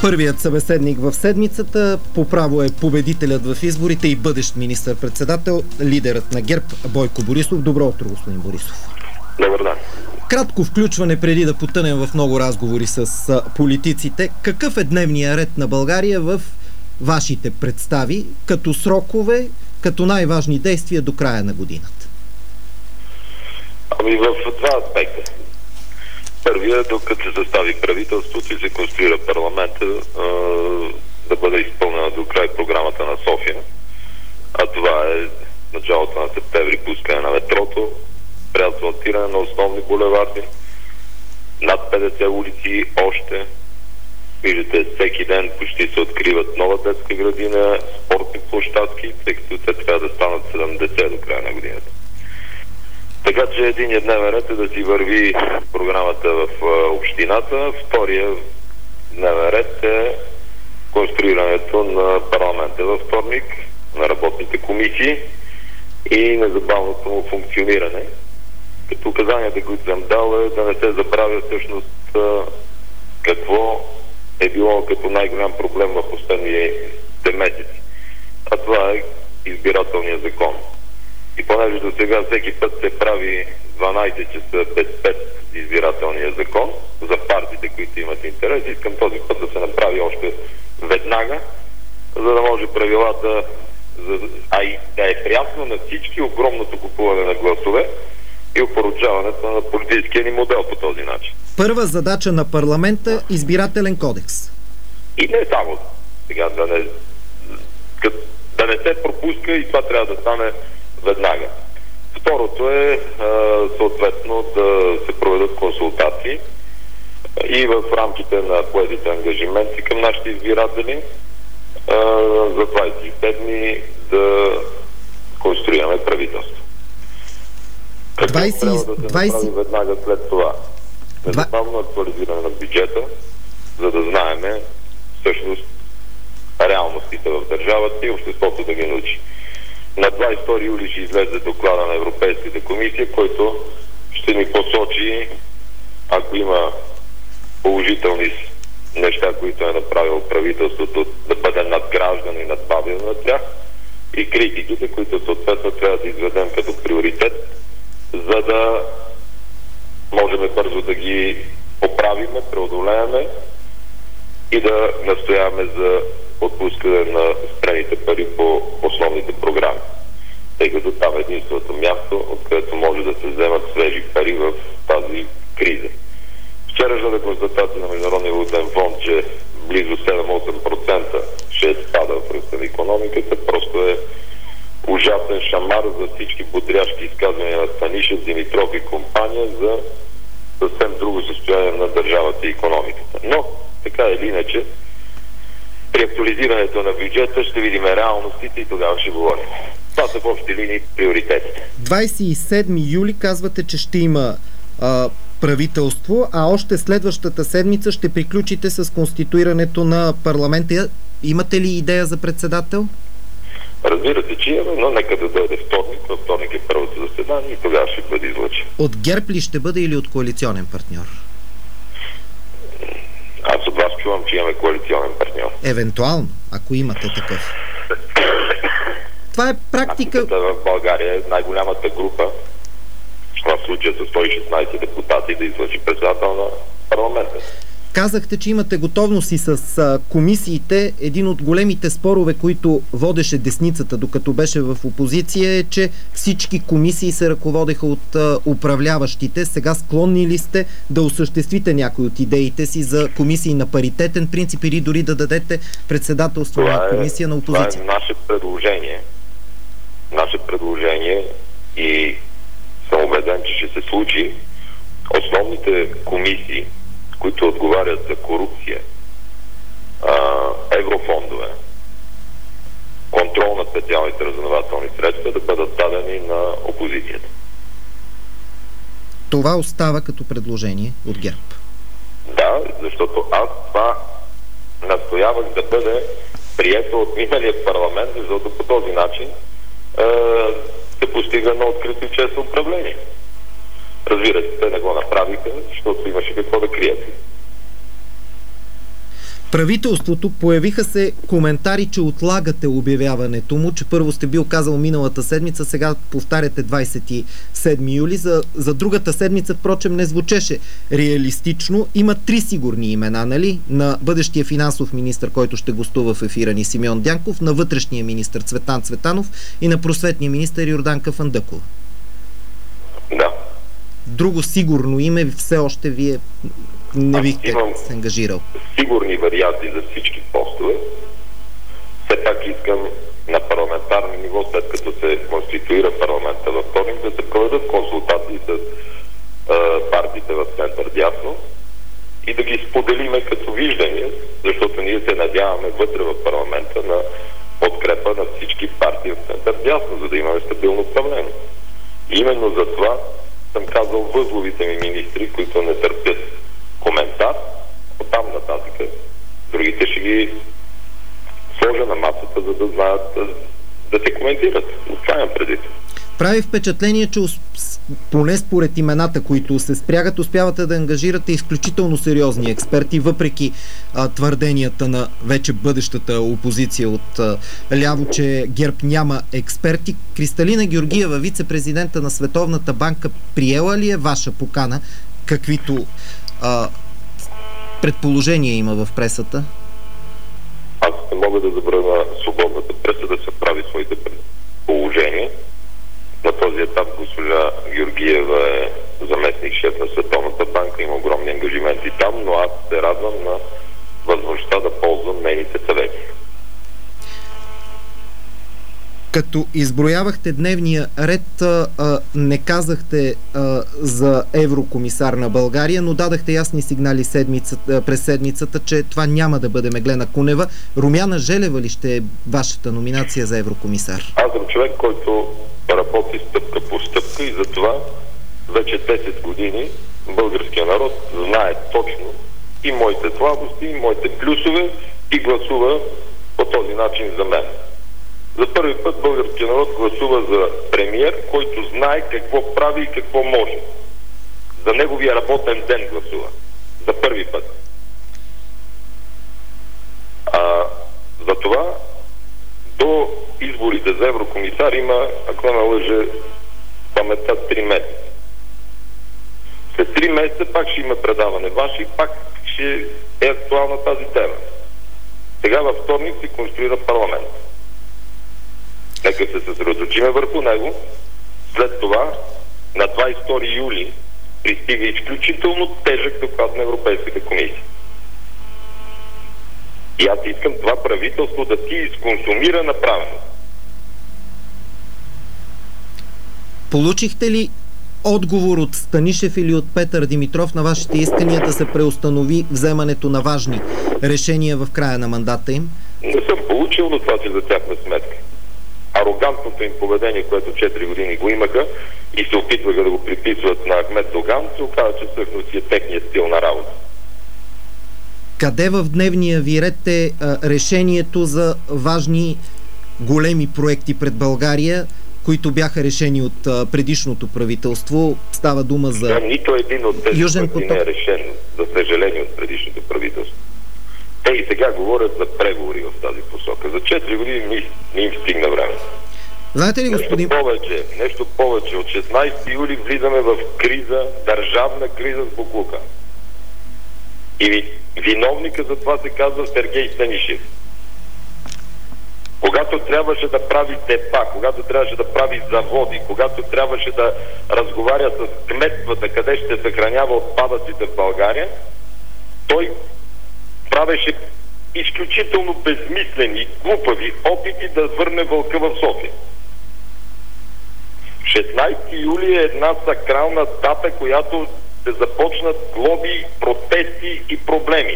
Първият събеседник в седмицата по право е победителят в изборите и бъдещ министър-председател, лидерът на ГЕРБ Бойко Борисов. Добро утро, господин Борисов. Добър ден. Кратко включване преди да потънем в много разговори с политиците. Какъв е дневният ред на България в вашите представи, като срокове, като най-важни действия до края на годината? Ами в два аспекта. Първият, докато се състави правителството и се конструира парламента, да бъде изпълнена до край програмата на София. А това е началото на септември пускане на метрото, преасфалтиране на основни булеварди, над 50 улици още. Виждате, всеки ден почти се откриват нова детска градина, спортни площадки, тъй като те трябва да станат 70 до края на годината. Така че единият дневен ред е да си върви програмата в общината. Втория дневен ред е конструирането на парламента във вторник, на работните комисии и незабавното му функциониране. Като указанията, които съм дал, е да не се забравя всъщност какво е било като най-голям проблем в последните месеци. А това е избирателният закон. И понеже до сега всеки път се прави 12 часа без 5 избирателния закон за партиите, които имат интерес, искам този път да се направи още веднага, за да може правилата, и да е прясно на всички огромното купуване на гласове и опоручаването на политическия ни модел по този начин. Първа задача на парламента – избирателен кодекс. И не само. Сега да не се пропуска и това трябва да стане веднага. Второто е съответно да се проведат консултации и в рамките на поетите ангажименти към нашите избиратели за 27 да конструираме правителство. Какво трябва да се направи веднага след това? Незабавно актуализиране на бюджета, за да знаеме всъщност реалностите в държавата и обществото да ги научи. На 22 юли ще излезе доклада на Европейската комисия, който ще ни посочи, ако има положителни неща, които е направило правителството, да бъде надграждано и надбавено на тях, и критиките, които съответно трябва да изведем като приоритет, за да можем бързо да ги поправиме, преодолееме и да настояваме за отпускане на спрените пари по основните програми. Тъй като там е единственото място, откъдето може да се вземат свежи пари в тази криза. Вчерашната констатация на Международния валутен фонд, че близо 7-8% ще спада в ръста на икономиката, просто е ужасен шамар за всички бодряшки изказвания на Станишев, Димитров и компания за съвсем друго състояние на държавата и икономиката. Но, така или иначе, при актуализирането на бюджета ще видим реалностите и тогава ще говорим. Това са в общи линии приоритетите. 27 юли казвате, че ще има правителство, а още следващата седмица ще приключите с конституирането на парламента. Имате ли идея за председател? Разбира се, че имаме, но нека да дойде вторник. Във вторник е първото заседание и тогава ще бъде излъчен. От ГЕРБ ли ще бъде или от коалиционен партньор? Аз от вас чувам, че имаме коалиционен партньор. Евентуално, ако имате такъв. Това е практика. В България е най-голямата група, в случая с 116 депутати, да излъчи председател на парламента. Казахте, че имате готовност и с комисиите. Един от големите спорове, които водеше десницата, докато беше в опозиция, е, че всички комисии се ръководеха от управляващите. Сега склонни ли сте да осъществите някои от идеите си за комисии на паритетен принцип или дори да дадете председателство на комисия на опозиция? Това е наше предложение. Наше предложение и съм убеден, че ще се случи. Основните комисии, които отговарят за корупция, еврофондове, контрол на специалните разузнавателни средства, да бъдат дадени на опозицията. Това остава като предложение от ГЕРБ. Да, защото аз това настоявах да бъде прието от миналия парламент, защото по този начин се постига на открито и честно управление. Разбира се, те не го направиха, защото имаше какво да крият. правителството появиха се коментари, че отлагате обявяването му, че първо сте бил казал миналата седмица, сега повтаряте 27 юли. За другата седмица, впрочем, не звучеше реалистично. Има 3 сигурни имена, нали? На бъдещия финансов министър, който ще гостува в ефира ни, Симеон Дянков, на вътрешния министър Цветан Цветанов и на просветния министър Йорданка Фандъкова. Да. Друго сигурно име все още вие не бихте се ангажирал. Сигурни варианти за всички постове. Все пак искам на парламентарно ниво, след като се конституира парламента във вторник, да се проведат консултации с партиите в център дясно и да ги споделиме като виждания, защото ние се надяваме вътре в парламента на подкрепа на всички партии в център дясно, за да имаме стабилно управление. И именно за това съм казал възловите ми министри, които не търпят коментар, оттам нататък другите ще ги сложа на масата, за да знаят да се коментират. Оставям преди. Прави впечатление, че поне според имената, които се спрягат, успявате да ангажирате изключително сериозни експерти, въпреки твърденията на вече бъдещата опозиция от ляво, че ГЕРБ няма експерти. Кристалина Георгиева, вице-президента на Световната банка, приела ли е ваша покана, каквито предположения има в пресата? Аз не мога да забравя свободната преса да се прави своите предположения. На този етап госпожа Георгиева е заместник шеф на Световната банка, има огромни ангажименти там, но аз се радвам на възможността да ползвам нейните съвети. Като изброявахте дневния ред, не казахте за еврокомисар на България, но дадахте ясни сигнали през седмицата, че това няма да бъде Меглена Кунева. Румяна Желева ли ще е вашата номинация за еврокомисар? Аз съм човек, който работи стъпка по стъпка и затова вече 10 години българския народ знае точно и моите слабости, и моите плюсове и гласува по този начин за мен. За първи път българския народ гласува за премиер, който знае какво прави и какво може. За неговия работен ден гласува. За първи път. Затова до изборите за еврокомисар има, ако не лъже паметта, 3 месеца. След 3 месеца пак ще има предаване ваше и пак ще е актуална тази тема. Сега във вторник се конструира парламент. Нека се съсредоточиме върху него. След това, на 22 юли, пристига изключително тежък доклад на Европейската комисия. И аз искам това правителство да си изконсумира направено. Получихте ли отговор от Станишев или от Петър Димитров на вашите искания да се преустанови вземането на важни решения в края на мандата им? Не съм получил, но това си за тяхна сметка. Арогантното им поведение, което 4 години го имаха и се опитваха да го приписват на Ахмед Доган, се оказа, че всъщност си е техният стил на работа. Къде в дневния ви ред е решението за важни големи проекти пред България, които бяха решени от предишното правителство? Става дума за нито един от тези проекти не е решен, за съжаление, от предишното правителство. Те и сега говорят за преговори в тази посока. За 4 години не им стигна време. Знаете ли, господин... Нещо повече. От 16 юли влизаме в криза, държавна криза с боклука. И виновника за това се казва Сергей Станишев. Когато трябваше да прави депа, когато трябваше да прави заводи, когато трябваше да разговаря с кметствата, къде ще съхранява отпадъците в България, той правеше изключително безмислени, глупави опити да върне вълка в София. 16 юли е една сакрална дата, която ще започнат глоби, протести и проблеми.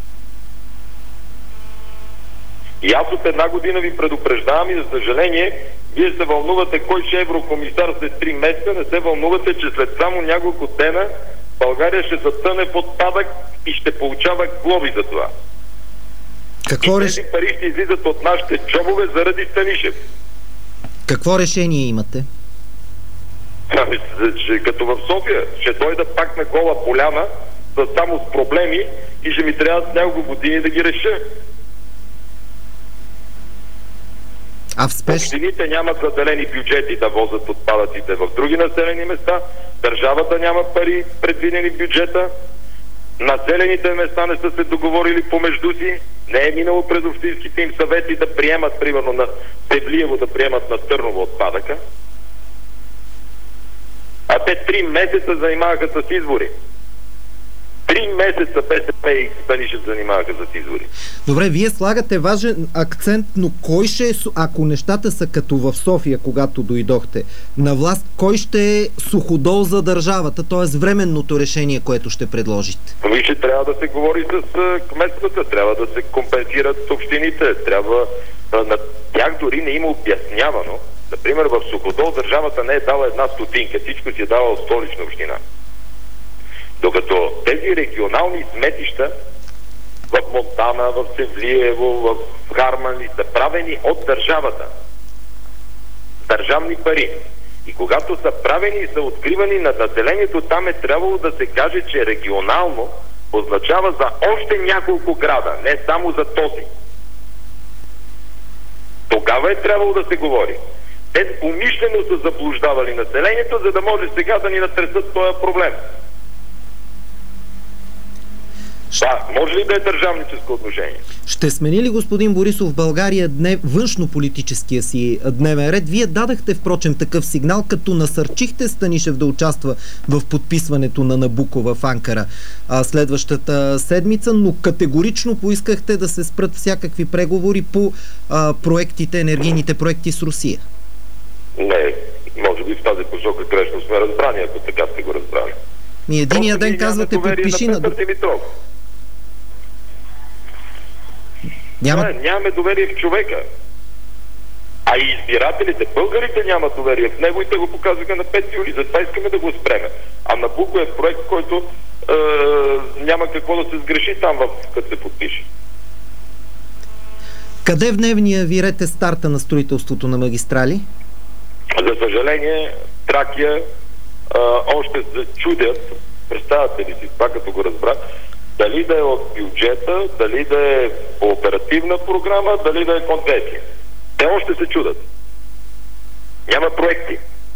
И аз от 1 година ви предупреждавам и за съжаление, вие се вълнувате кой ще е еврокомисар след 3 месеца, не се вълнувате, че след само няколко дена България ще затъне под падък и ще получава глоби за това. Тези пари ще излизат от нашите джобове заради Станишев. Какво решение имате? Като в София ще дойда пак на Гола поляна само с проблеми и ще ми трябват няколко години да ги реша. Общините нямат заделени бюджети да возят отпадъците в други населени места, държавата няма пари предвидени в бюджета, населените места не са се договорили помежду си, не е минало през общинските им съвети да приемат, примерно на Севлиево да приемат на Търново отпадъка. А те 3 месеца занимаваха с избори. 3 месеца БСП и Станишев занимаваха с избори. Добре, вие слагате важен акцент, но кой ще е, ако нещата са като в София, когато дойдохте на власт, кой ще е суходол за държавата, т.е. временното решение, което ще предложите? Ще трябва да се говори с кметствата, трябва да се компенсират общините, трябва на тях дори не има обяснявано. Например, в Суходол държавата не е дала една стотинка, всичко си е дала от Столична община. Докато тези регионални сметища в Монтана, в Севлиево, в Харманли са правени от държавата. Държавни пари. И когато са правени и са откривани на населението, там е трябвало да се каже, че регионално означава за още няколко града, не само за този. Тогава е трябвало да се говори. Те умишлено са заблуждавали населението, за да може сега да ни натресат този проблем. Да, може ли да е държавническо отношение? Ще смени ли господин Борисов в България външно-политическия си дневен ред? Вие дадахте, впрочем, такъв сигнал, като насърчихте Станишев да участва в подписването на Набуко в Анкара следващата седмица, но категорично поискахте да се спрат всякакви преговори по проектите, енергийните проекти с Русия. Не, може би в тази посока грешно сме разбрани, ако така сте го разбрали. Единия ден казвате подпиши на Димитров. Нямаме доверие в човека. А и избирателите, българите нямат доверие в него и те го показаха на 5 юли. Затова искаме да го спреме. А Набуко е проект, който няма какво да се сгреши там, като се подпише. Къде в дневния ви ред е старта на строителството на магистрали? За съжаление, Тракия още се чудят, представяте ли си това, като го разбрах, дали да е от бюджета, дали да е по оперативна програма, дали да е концесия. Те още се чудят. Няма проекти.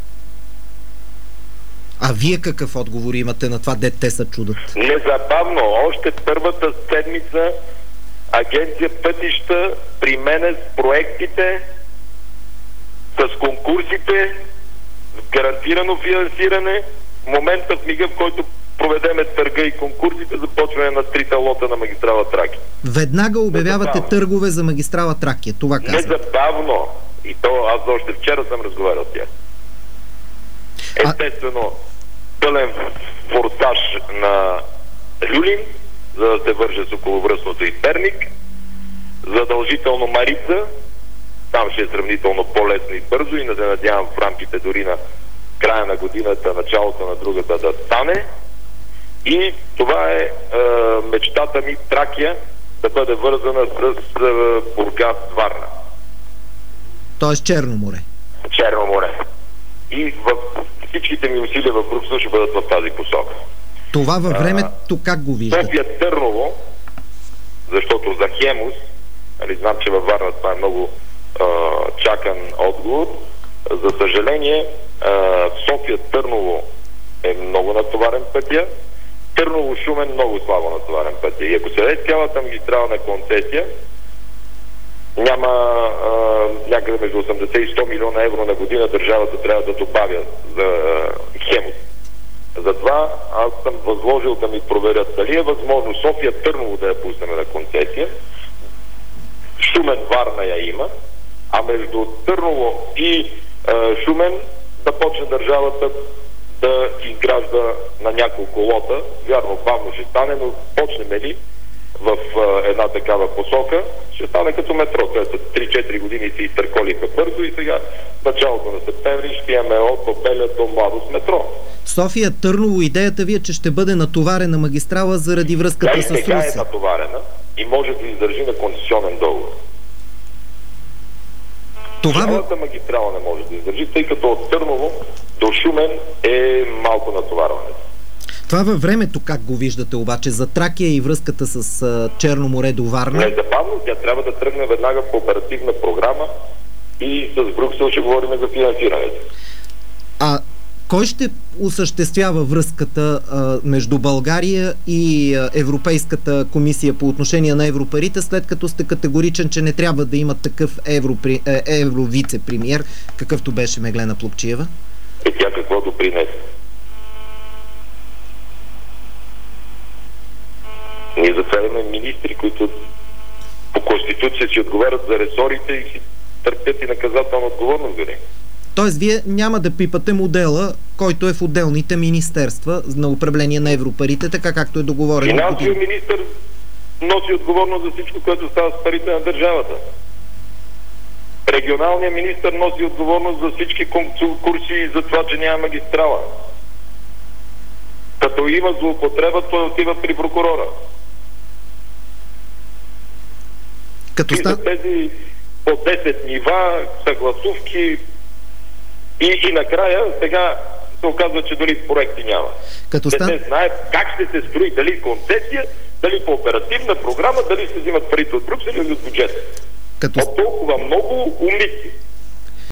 А вие какъв отговор имате на това, де те се чудят? Незабавно, още първата седмица Агенция Пътища при мене с проектите, с конкурсите, с гарантирано финансиране. В момента, в мига, в който проведеме търга и конкурсите, започване на 3 лота на магистрала Тракия. Веднага обявявате търгове за магистрала Тракия, това казвам. Незабавно. И то аз още вчера съм разговарял с тях. Естествено, пълен форсаж на Люлин, за да се върже с околовръстното и Перник. Задължително Марица. Там ще е сравнително по-лесно и бързо и не се надявам в рамките дори на края на годината, началото на другата да стане. И това е мечтата ми Тракия да бъде вързана с Бургас, Варна. Тоест Черно море. Черно море. И всичките ми усилия в Брюксел ще бъдат в тази посока. Това във времето как го виждате? София Търново, защото за Хемус, знам, че във Варна това е много чакан отговор. За съжаление, София Търново е много натоварен пътя. Търново Шумен много слабо натоварен пътя. И ако се даде цялата магистрала на концесия, няма някъде между 80 и 100 милиона евро на година държавата трябва да добавя за Хемус. Затова аз съм възложил да ми проверят дали е възможно София Търново да я пуснем на концесия. Шумен Варна я има, а между Търново и Шумен да почне държавата да изгражда на няколко лота. Вярно, бавно ще стане, но почнем ли в една такава посока, ще стане като метро. Те са 3-4 години си изтърколиха бързо и сега началото на септември ще имаме от Обеля до Младост метро. София Търново, идеята ви е, че ще бъде натоварена магистрала заради връзката с Русия. Сега е натоварена и може да издържи на концесионен договор. Цялата магистрала не може да издържи, тъй като от Търново до Шумен е малко натоварването. Това във времето как го виждате обаче? За Тракия и връзката с Черно море до Варна? Незабавно тя трябва да тръгне веднага по оперативна програма и с Брюксел ще говорим за финансирането. А кой ще осъществява връзката между България и Европейската комисия по отношение на европарите, след като сте категоричен, че не трябва да има такъв евровице-премиер, какъвто беше Меглена Плугчиева? Тя какво допринесе? Ние затваряме министри, които по Конституция си отговарят за ресорите и си търпят и наказателна отговорност за них. Тоест, вие няма да пипате модела, който е в отделните министерства на управление на европарите, така както е договорено. Финансовият министър носи отговорност за всичко, което става с парите на държавата. Регионалният министър носи отговорност за всички конкурси за това, че няма магистрала. Като има злоупотреба, той отива при прокурора. И за тези по 10 нива, съгласувки и накрая сега се оказва, че дори проекти няма. Не знае как ще се строи, дали концесия, дали по оперативна програма, дали се взимат парите от Брюксел или от бюджета. От толкова много умници.